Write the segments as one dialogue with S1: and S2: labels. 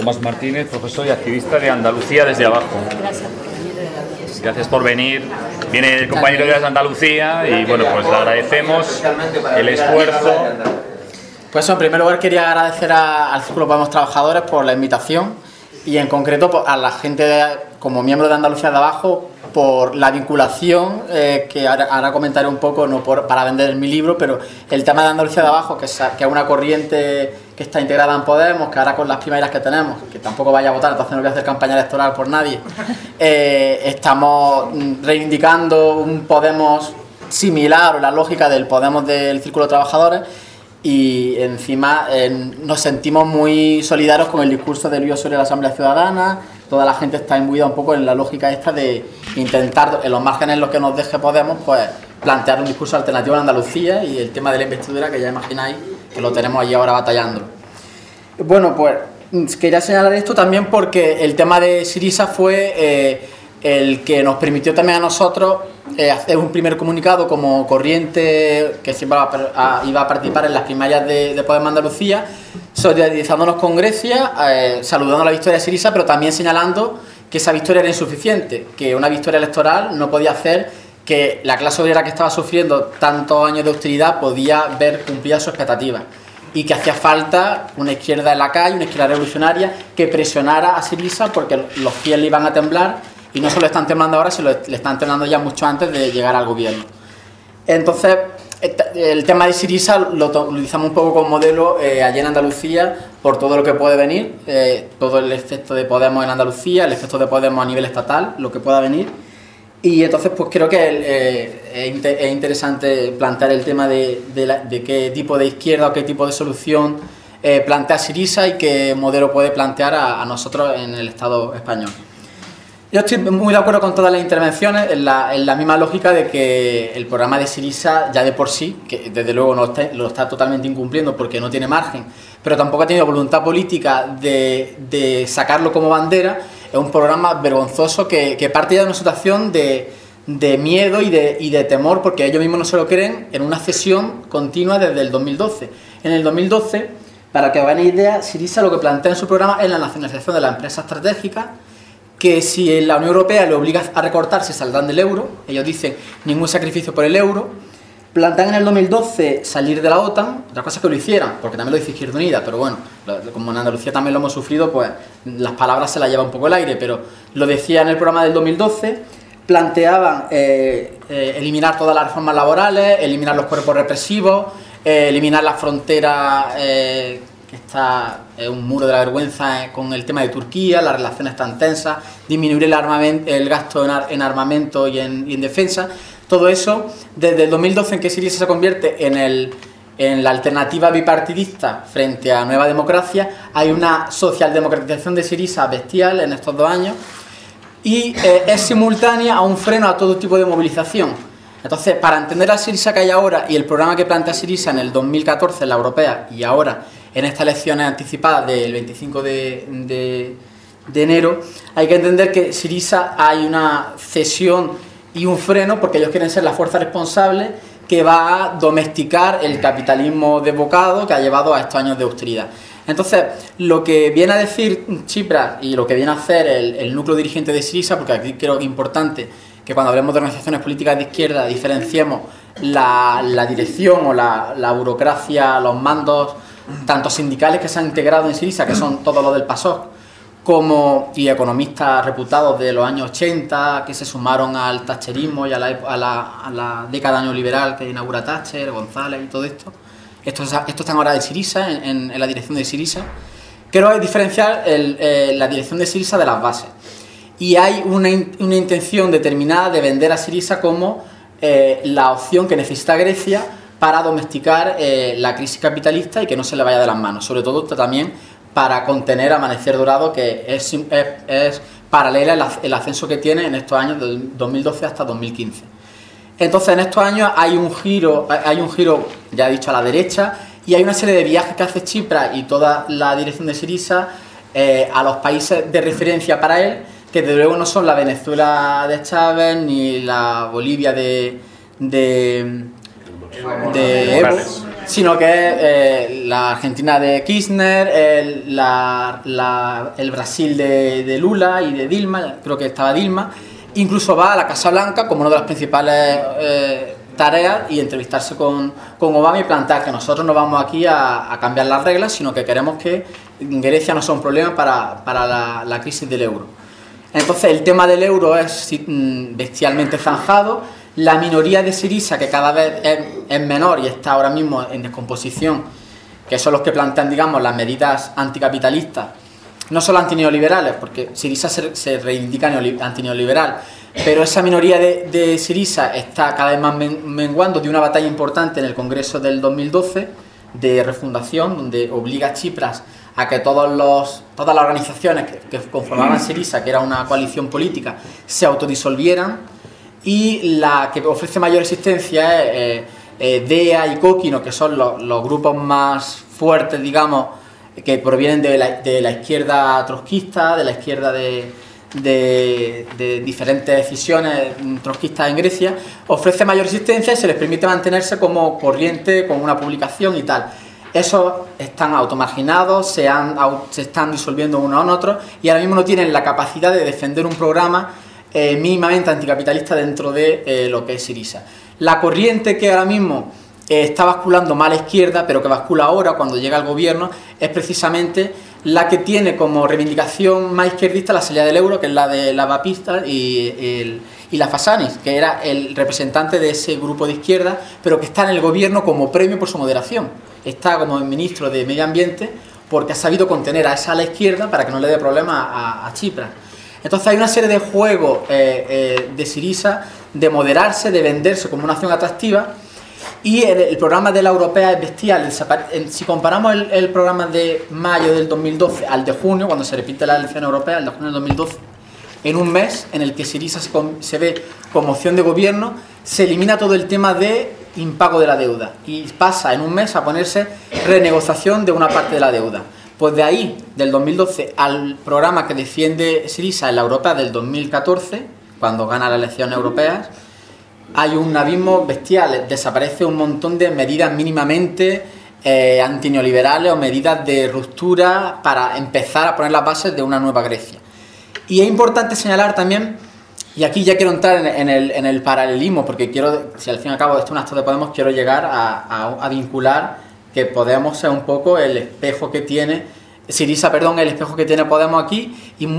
S1: Tomás Martínez, profesor y activista de Andalucía desde abajo. Gracias por venir. Viene el compañero de Andalucía y bueno, pues le agradecemos el esfuerzo.
S2: Pues en primer lugar quería agradecer al Círculo Podemos Trabajadores por la invitación y en concreto a la gente como miembro de Andalucía de abajo por la vinculación que ahora comentaré un poco, no para vender mi libro, pero el tema de Andalucía de abajo, que es una corriente que está integrada en Podemos, que ahora con las primarias que tenemos, que tampoco vaya a votar, entonces no voy a hacer campaña electoral por nadie, estamos reivindicando un Podemos similar o la lógica del Podemos del Círculo de Trabajadores. Y encima nos sentimos muy solidarios con el discurso de Luis sobre la Asamblea Ciudadana. Toda la gente está imbuida un poco en la lógica esta de intentar, en los márgenes en los que nos deje Podemos, pues plantear un discurso alternativo en Andalucía y el tema de la investidura, que ya imagináis que lo tenemos allí ahora batallando. Bueno, pues quería señalar esto también porque el tema de Syriza fue el que nos permitió también a nosotros hacer un primer comunicado como corriente que siempre iba a participar en las primarias de Podemos Andalucía, solidarizándonos con Grecia, saludando la victoria de Syriza, pero también señalando que esa victoria era insuficiente, que una victoria electoral no podía hacer que la clase obrera que estaba sufriendo tantos años de austeridad podía ver cumplidas sus expectativas y que hacía falta una izquierda en la calle, una izquierda revolucionaria que presionara a Syriza porque los pies le iban a temblar. Y no solo están temblando ahora, sino le están temblando ya mucho antes de llegar al gobierno. Entonces, el tema de Syriza lo utilizamos un poco como modelo allí en Andalucía por todo lo que puede venir, todo el efecto de Podemos en Andalucía, el efecto de Podemos a nivel estatal, lo que pueda venir. Y entonces, pues creo que es interesante plantear el tema de qué tipo de izquierda o qué tipo de solución plantea Syriza y qué modelo puede plantear a nosotros en el Estado español. Yo estoy muy de acuerdo con todas las intervenciones en la misma lógica de que el programa de Syriza ya de por sí, que desde luego lo está totalmente incumpliendo porque no tiene margen, pero tampoco ha tenido voluntad política de sacarlo como bandera, es un programa vergonzoso que parte ya de una situación de miedo y de temor porque ellos mismos no se lo creen en una cesión continua desde el 2012. En el 2012, para que os hagáis idea, Syriza lo que plantea en su programa es la nacionalización de las empresas estratégicas, que si la Unión Europea le obliga a recortar se saldrán del euro, ellos dicen ningún sacrificio por el euro, plantean en el 2012 salir de la OTAN, otra cosa es que lo hicieran, porque también lo dice Izquierda Unida, pero bueno, como en Andalucía también lo hemos sufrido, pues las palabras se las lleva un poco el aire, pero lo decía en el programa del 2012, planteaban eliminar todas las reformas laborales, eliminar los cuerpos represivos, eliminar las fronteras que está un muro de la vergüenza con el tema de Turquía, las relaciones tan tensas, disminuir el gasto en armamento y en defensa. Todo eso, desde el 2012 en que Syriza se convierte en la alternativa bipartidista frente a Nueva Democracia, hay una socialdemocratización de Syriza bestial en estos 2 años y es simultánea a un freno a todo tipo de movilización. Entonces, para entender la Syriza que hay ahora y el programa que plantea Syriza en el 2014 en la europea y ahora en estas elecciones anticipadas del 25 de enero, hay que entender que Syriza hay una cesión y un freno porque ellos quieren ser la fuerza responsable que va a domesticar el capitalismo desbocado que ha llevado a estos años de austeridad. Entonces, lo que viene a decir Tsipras y lo que viene a hacer el núcleo dirigente de Syriza, porque aquí creo que es importante que cuando hablemos de organizaciones políticas de izquierda diferenciemos la dirección o la burocracia, los mandos, tanto sindicales que se han integrado en Syriza, que son todos los del PASOK, y economistas reputados de los años 80 que se sumaron al thatcherismo y a la década neoliberal que inaugura Thatcher, González y todo esto. Estos están ahora de Syriza, en la dirección de Syriza. Quiero diferenciar la dirección de Syriza de las bases. Y hay una intención determinada de vender a Syriza como la opción que necesita Grecia para domesticar la crisis capitalista y que no se le vaya de las manos. Sobre todo también para contener Amanecer Dorado, que es paralela el ascenso que tiene en estos años del 2012 hasta 2015. Entonces, en estos años hay un giro, ya he dicho, a la derecha, y hay una serie de viajes que hace Tsipras y toda la dirección de Syriza a los países de referencia para él, que desde luego no son la Venezuela de Chávez ni la Bolivia de Evo, sino que es la Argentina de Kirchner, el Brasil de Lula y de Dilma, creo que estaba Dilma, incluso va a la Casa Blanca como una de las principales tareas y entrevistarse con Obama y plantear que nosotros no vamos aquí a cambiar las reglas, sino que queremos que Grecia no sea un problema para la crisis del euro. Entonces el tema del euro es bestialmente zanjado. La minoría de Syriza, que cada vez es menor y está ahora mismo en descomposición, que son los que plantean, digamos, las medidas anticapitalistas, no solo antineoliberales, porque Syriza se reivindica antineoliberal, pero esa minoría de Syriza está cada vez más menguando de una batalla importante en el Congreso del 2012 de refundación, donde obliga a Tsipras a que todas las organizaciones que conformaban Syriza, que era una coalición política, se autodisolvieran. Y la que ofrece mayor existencia es DEA y Kokino, que son los grupos más fuertes, digamos, que provienen de la izquierda trotskista, de la izquierda de diferentes decisiones trotskistas en Grecia. Ofrece mayor existencia y se les permite mantenerse como corriente, con una publicación y tal. Esos están automarginados, se están disolviendo unos a otros y ahora mismo no tienen la capacidad de defender un programa mínimamente anticapitalista dentro de lo que es Syriza. La corriente que ahora mismo está basculando más a la izquierda, pero que bascula ahora cuando llega al gobierno, es precisamente la que tiene como reivindicación más izquierdista la salida del euro, que es la de la Bapista y la Fasanis, que era el representante de ese grupo de izquierda, pero que está en el gobierno como premio por su moderación. Está como ministro de Medio Ambiente porque ha sabido contener a esa ala izquierda para que no le dé problemas a Tsipras. Entonces hay una serie de juegos de Syriza de moderarse, de venderse como una acción atractiva, y el programa de la europea es bestial. Si comparamos el programa de mayo del 2012 al de junio, cuando se repite la elección europea, el de junio del 2012, en un mes en el que Syriza se ve como opción de gobierno, se elimina todo el tema de impago de la deuda y pasa en un mes a ponerse renegociación de una parte de la deuda. Pues de ahí, del 2012, al programa que defiende Syriza en la Europa del 2014, cuando gana las elecciones europeas, hay un abismo bestial. Desaparece un montón de medidas mínimamente antineoliberales o medidas de ruptura para empezar a poner las bases de una nueva Grecia. Y es importante señalar también, y aquí ya quiero entrar en el paralelismo, porque quiero, si al fin y al cabo esto es un acto de Podemos, quiero llegar a vincular que Podemos sea un poco el espejo que tiene Syriza, el espejo que tiene Podemos aquí,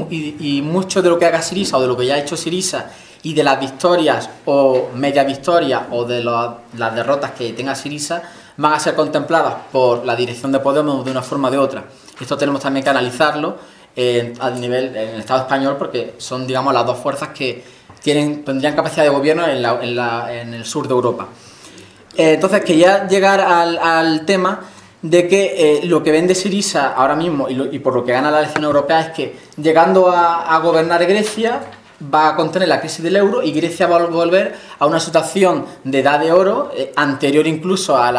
S2: y mucho de lo que haga Syriza o de lo que ya ha hecho Syriza y de las victorias o media victorias o de las derrotas que tenga Syriza van a ser contempladas por la dirección de Podemos de una forma o de otra. Esto tenemos también que analizarlo a nivel en el Estado español, porque son, digamos, las dos fuerzas que tendrían capacidad de gobierno en el sur de Europa. Entonces quería llegar al tema de que lo que vende Syriza ahora mismo y por lo que gana la elección europea es que llegando a gobernar Grecia va a contener la crisis del euro y Grecia va a volver a una situación de edad de oro anterior incluso a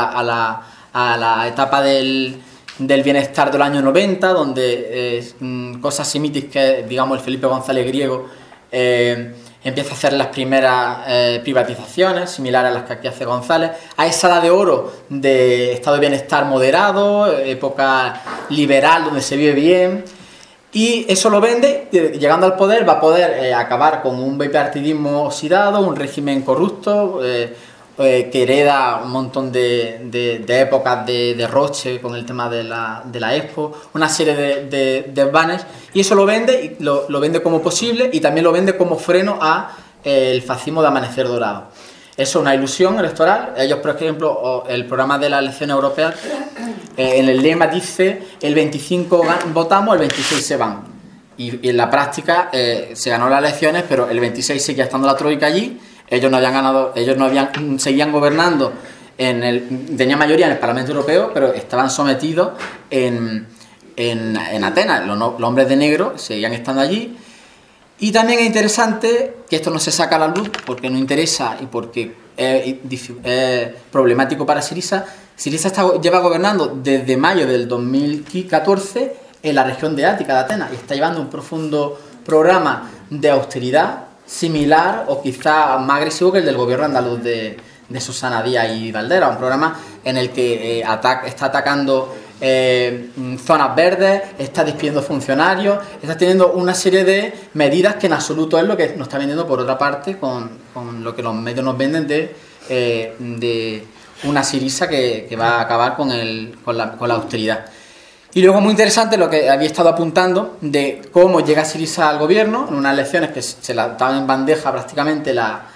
S2: la etapa del bienestar del año 90, donde cosas similares que, digamos, el Felipe González griego empieza a hacer las primeras privatizaciones, similares a las que aquí hace González, a esa edad de oro de estado de bienestar moderado, época liberal donde se vive bien, y eso lo vende. Llegando al poder va a poder acabar con un bipartidismo oxidado, un régimen corrupto, que hereda un montón de épocas de derroche con el tema de la Expo, una serie de desvanes, y eso lo vende, y lo vende como posible, y también lo vende como freno a el fascismo de Amanecer Dorado. Eso es una ilusión electoral. Ellos, por ejemplo, el programa de las elecciones europeas, en el lema dice el 25 votamos, el 26 se van, y en la práctica se ganó las elecciones, pero el 26 seguía estando la troika allí. Ellos no habían ganado, seguían gobernando, tenían mayoría en el Parlamento Europeo, pero estaban sometidos en Atenas. Los hombres de negro seguían estando allí. Y también es interesante que esto no se saca a la luz porque no interesa y porque es problemático para Syriza. Syriza lleva gobernando desde mayo del 2014 en la región de Ática de Atenas y está llevando un profundo programa de austeridad similar o quizá más agresivo que el del gobierno andaluz de Susana Díaz y Valdera, un programa en el que está atacando zonas verdes, está despidiendo funcionarios, está teniendo una serie de medidas que en absoluto es lo que nos está vendiendo por otra parte con lo que los medios nos venden de una Syriza que va a acabar con la austeridad. Y luego muy interesante lo que había estado apuntando de cómo llega Syriza al gobierno en unas elecciones que se la daban en bandeja prácticamente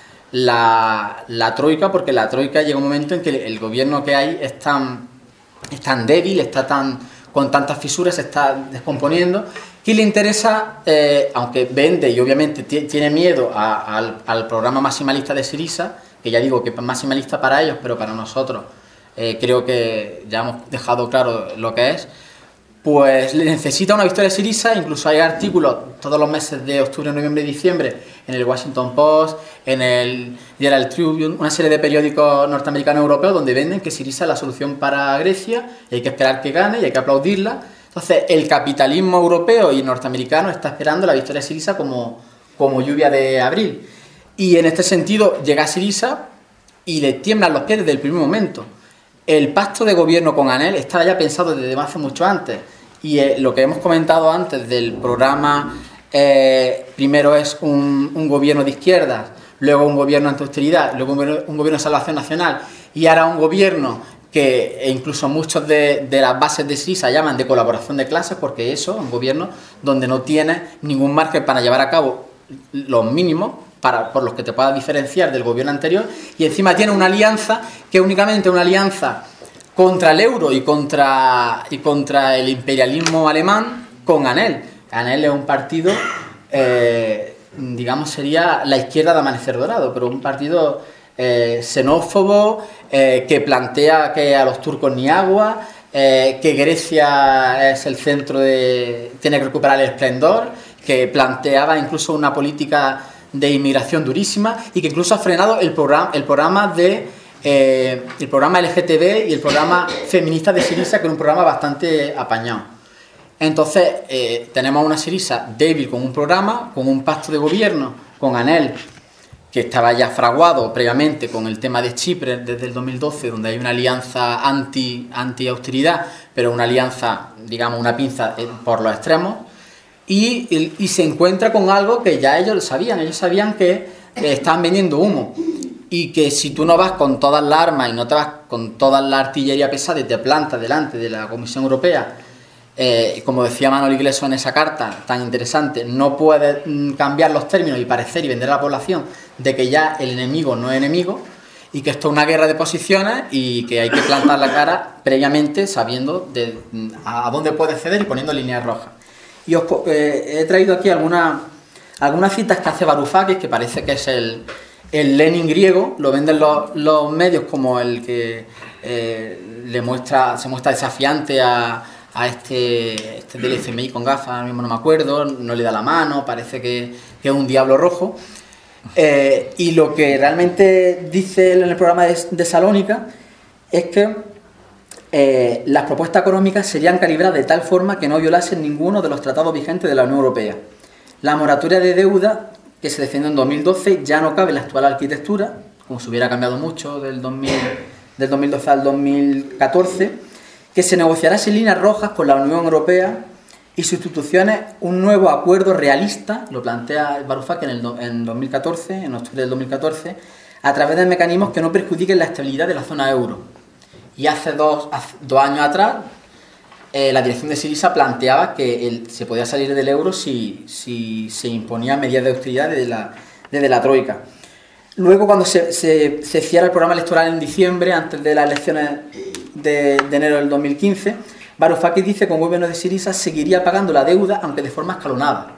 S2: la troika, porque la troika llega un momento en que el gobierno que hay es tan débil, con tantas fisuras, se está descomponiendo, que le interesa, aunque vende y obviamente tiene miedo al programa maximalista de Syriza, que ya digo que es maximalista para ellos, pero para nosotros creo que ya hemos dejado claro lo que es, pues necesita una victoria de Syriza. Incluso hay artículos todos los meses de octubre, noviembre y diciembre en el Washington Post, en el Herald Tribune, una serie de periódicos norteamericanos y europeos donde venden que Syriza es la solución para Grecia y hay que esperar que gane y hay que aplaudirla. Entonces el capitalismo europeo y norteamericano está esperando la victoria de Syriza como lluvia de abril. Y en este sentido llega Syriza y le tiemblan los pies desde el primer momento. El pacto de gobierno con ANEL estaba ya pensado desde hace mucho antes, y lo que hemos comentado antes del programa, primero es un gobierno de izquierdas, luego un gobierno anti-austeridad, luego un gobierno de salvación nacional, y ahora un gobierno que incluso muchos de las bases de Syriza llaman de colaboración de clases, porque eso es un gobierno donde no tiene ningún margen para llevar a cabo los mínimos por los que te puedas diferenciar del gobierno anterior, y encima tiene una alianza que es únicamente una alianza contra el euro y contra el imperialismo alemán con ANEL. ANEL es un partido, digamos, sería la izquierda de Amanecer Dorado, pero un partido xenófobo, que plantea que a los turcos ni agua, que Grecia es el centro tiene que recuperar el esplendor, que planteaba incluso una política de inmigración durísima, y que incluso ha frenado el programa LGTB y el programa feminista de Syriza, que era un programa bastante apañado. Entonces tenemos una Syriza débil con un programa, con un pacto de gobierno con ANEL, que estaba ya fraguado previamente con el tema de Chipre desde el 2012, donde hay una alianza anti-austeridad, pero una alianza, digamos, una pinza por los extremos. Y se encuentra con algo que ya ellos sabían que estaban vendiendo humo, y que si tú no vas con todas las armas y no te vas con toda la artillería pesada y te plantas delante de la Comisión Europea, como decía Manuel Iglesias en esa carta tan interesante, no puedes cambiar los términos y parecer y vender a la población de que ya el enemigo no es enemigo, y que esto es una guerra de posiciones y que hay que plantar la cara previamente sabiendo a dónde puedes ceder y poniendo líneas rojas. Y os he traído aquí algunas citas que hace Varoufakis, que parece que es el Lenin griego. Lo venden los medios como el que se muestra desafiante a este del FMI con gafas, ahora mismo no me acuerdo, no le da la mano, parece que es un diablo rojo. Y lo que realmente dice él en el programa de Salónica es que las propuestas económicas serían calibradas de tal forma que no violasen ninguno de los tratados vigentes de la Unión Europea. La moratoria de deuda, que se defendió en 2012, ya no cabe en la actual arquitectura, como se hubiera cambiado mucho del 2012 al 2014, que se negociará sin líneas rojas con la Unión Europea y sustituciones un nuevo acuerdo realista, lo plantea Varoufakis en 2014, en octubre del 2014, a través de mecanismos que no perjudiquen la estabilidad de la zona euro. Y hace dos años atrás, la dirección de Syriza planteaba que se podía salir del euro si se imponían medidas de austeridad desde la troika. Luego, cuando se cierra el programa electoral en diciembre, antes de las elecciones de enero del 2015, Varoufakis dice que el gobierno de Syriza seguiría pagando la deuda, aunque de forma escalonada.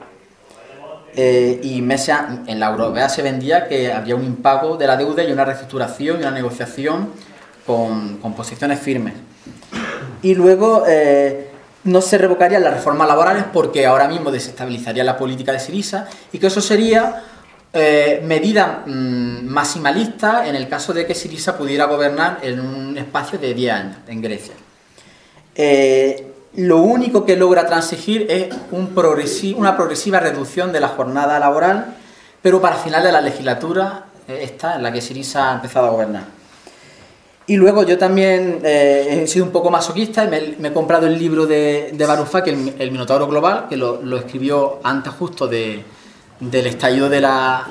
S2: Y meses en la europea se vendía que había un impago de la deuda y una reestructuración y una negociación con posiciones firmes. Y luego no se revocarían las reformas laborales porque ahora mismo desestabilizaría la política de Syriza, y que eso sería medida maximalista en el caso de que Syriza pudiera gobernar en un espacio de 10 años en Grecia. Lo único que logra transigir es una progresiva reducción de la jornada laboral, pero para final de la legislatura esta en la que Syriza ha empezado a gobernar. Y luego yo también he sido un poco masoquista y me he comprado el libro de Varoufakis, el Minotauro Global, que lo escribió antes justo del estallido de la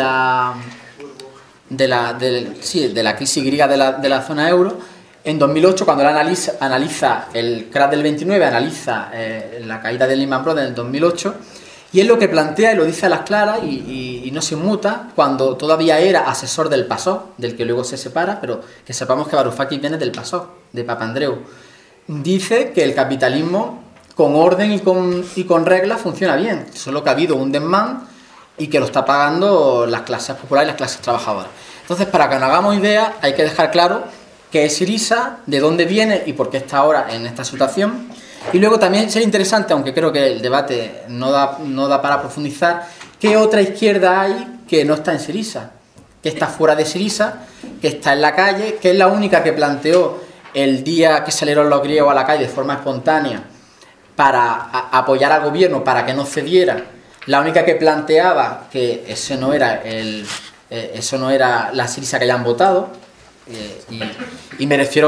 S2: crisis griega de la zona euro. En 2008, cuando él analiza el crash del 29, analiza la caída de Lehman Brothers en el 2008, y él lo que plantea, y lo dice a las claras, y no se inmuta, cuando todavía era asesor del PASOK, del que luego se separa, pero que sepamos que Varoufakis viene del PASOK, de Papandreou. Dice que el capitalismo, con orden y con reglas, funciona bien, solo que ha habido un desmán y que lo está pagando las clases populares y las clases trabajadoras. Entonces, para que nos hagamos idea, hay que dejar claro qué es Syriza, de dónde viene y por qué está ahora en esta situación. Y luego también sería interesante, aunque creo que el debate no da para profundizar, qué otra izquierda hay que no está en Syriza, que está fuera de Syriza, que está en la calle, que es la única que planteó el día que salieron los griegos a la calle de forma espontánea para apoyar al gobierno, para que no cediera, la única que planteaba que eso no era la Syriza que hayan votado, y me refiero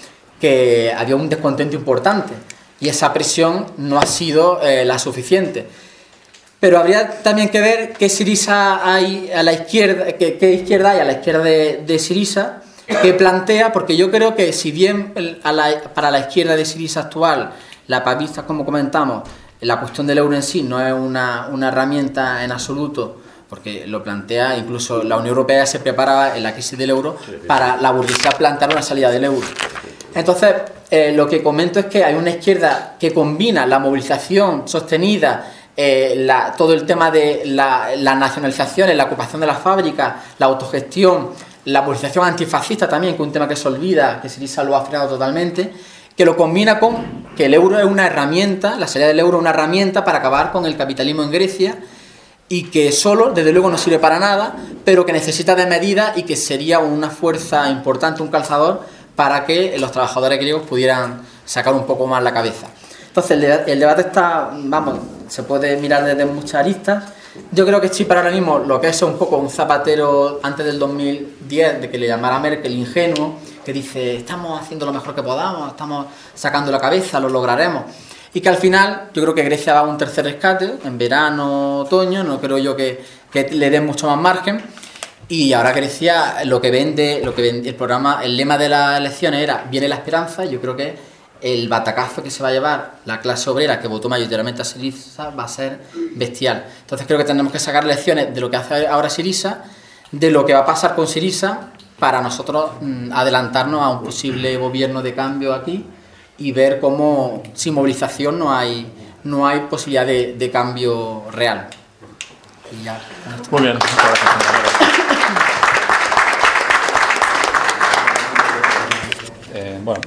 S2: que había un descontento importante. Y esa presión no ha sido la suficiente. Pero habría también que ver qué Syriza hay a la izquierda, qué izquierda hay a la izquierda de Syriza, que plantea, porque yo creo que si bien para la izquierda de Syriza actual, la pavista, como comentamos, la cuestión del euro en sí no es una herramienta en absoluto, porque lo plantea, incluso la Unión Europea se preparaba en la crisis del euro para la burguesía plantear una salida del euro. Entonces, lo que comento es que hay una izquierda que combina la movilización sostenida, todo el tema de las nacionalizaciones, la ocupación de las fábricas, la autogestión, la movilización antifascista también, que es un tema que se olvida, que Syriza lo ha frenado totalmente, que lo combina con que el euro es una herramienta, la salida del euro es una herramienta para acabar con el capitalismo en Grecia, y que solo, desde luego, no sirve para nada, pero que necesita de medidas y que sería una fuerza importante, un calzador, para que los trabajadores griegos pudieran sacar un poco más la cabeza. Entonces, el debate está, se puede mirar desde muchas aristas. Yo creo que Chipre ahora mismo lo que es un poco un Zapatero antes del 2010, de que le llamara Merkel ingenuo, que dice, estamos haciendo lo mejor que podamos, estamos sacando la cabeza, lo lograremos. Y que al final, yo creo que Grecia va a un tercer rescate, en verano, otoño, no creo yo que le den mucho más margen. Y ahora Grecia, lo que vende el programa, el lema de las elecciones era viene la esperanza, y yo creo que el batacazo que se va a llevar la clase obrera que votó mayoritariamente a Syriza va a ser bestial. Entonces creo que tenemos que sacar lecciones de lo que hace ahora Syriza, de lo que va a pasar con Syriza, para nosotros adelantarnos a un posible gobierno de cambio aquí y ver cómo sin movilización no hay posibilidad de cambio real. Y ya,
S1: muy bien, muchas gracias. Bueno.